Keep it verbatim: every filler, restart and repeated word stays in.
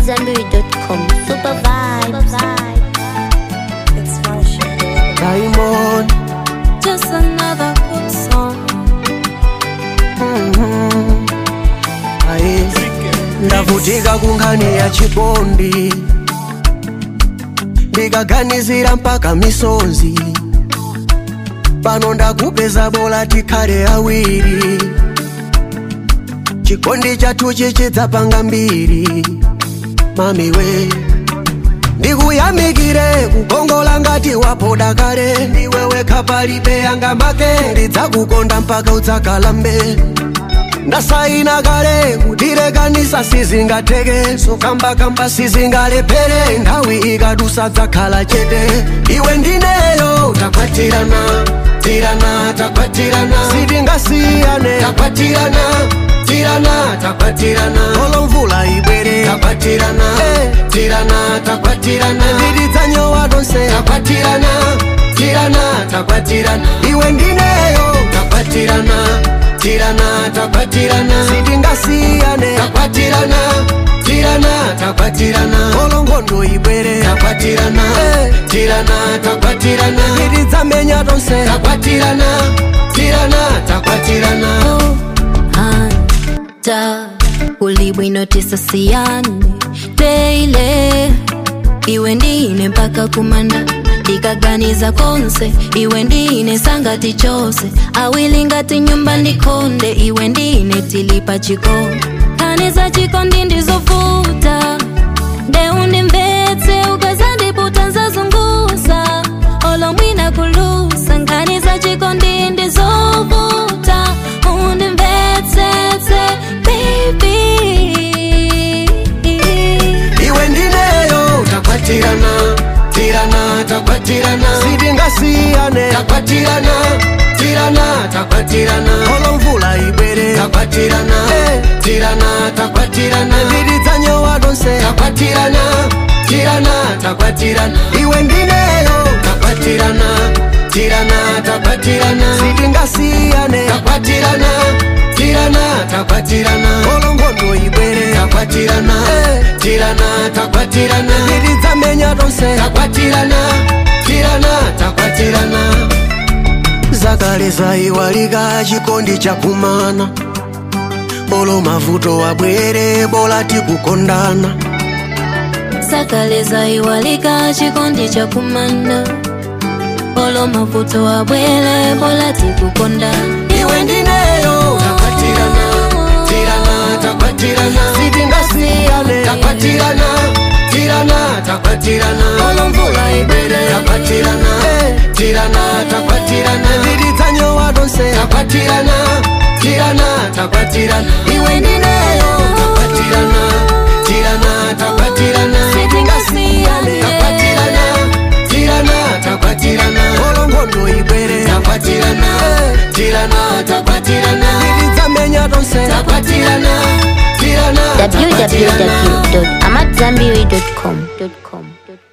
Zambiri dot com. Super vibes. It's Marsha. Diamond. Just another good song. Mm-hmm. Aye. Ndavutika kunkhani ya chikondi, ndikaganizira mpaka misonzi. Pano ndakupeza bola tikhale awiri, chikondi chathu chichidzapanga mbiri. Mami we ndikuyamikire kukongola ngati wapoda kale. Ndiwe wekha palibe yanga make, ndidzakukonda mpaka udzakalambe. Ndasaina kale kutirekanisa sizingateke, so kamba kamba sizingalepere. Nthawi ikadusa dzakhala chete. Iwe ndineyo takwatirana, tirana takwatirana, sitingasiyane takwatirana, tirana takwatirana. Olo mvula ibwere takwatirana, hey. Tirana takwatirana, ndidzanyowa tonse takwatirana, tirana takwatirana. Iwe ndineyo takwatirana, tirana takwatirana, sitingasiyane takwatirana, tirana takwatirana. Olo nkhondo ibwere takwatirana, hey. Tirana takwatirana, ndidzamenya tonse takwatirana, tirana takwatirana. Oh, hanta ulibwino tisasiyane daily. Iwe ndine mpaka kumanda, ndikaganiza konse. Iwe ndine sangati chose, awili ngati nyumba ndikonde. Iwe ndine tilipa chikondi, kaniza chikondi ndizovuta. De undimvetse ukazandiputa nzazunguza. Olo mwina kulusa, kaniza chikondi ndizovuta. Undimvetse baby. Iwe ndineyo takwatirana, tirana takwatirana, sitingasiyane takwatirana, tirana takwatirana. Olo mvula ibwere takwatirana, hey. Tirana takwatirana, ndidzanyowa tonse takwatirana, tirana takwatirana. Iwe ndineyo takwatirana, tirana takwatirana, sitingasiyane takwatirana, tirana takwatirana. Olo nkhondo ibwere takwatirana, hey. Tirana takwatirana, ndidzamenya tonse takwatirana, tirana takwatirana. Zakale zaiwalika chikondi chakumana, olo mavuto abwere bola tikukondana. Zakale zaiwalika chikondi chakumana, olo mavuto abwere bola tikukondana. Iwe ndineyo takwatirana, tirana takwatirana, sitingasiyane takwatirana, tirana takwatirana. Olo mvula ibwere takwatirana, hey. Tirana takwatirana, ndidzanyowa tonse takwatirana, tirana takwatirana. Iwe ndineyo takwatirana, tirana takwatirana, sitingasiyane takwatirana, tirana takwatirana. Olo nkhondo ibwere takwatirana, hey. Tirana takwatirana, ndidzamenya tonse takwatirana, tirana w w w takwatirana. dot amadzambiri dot com.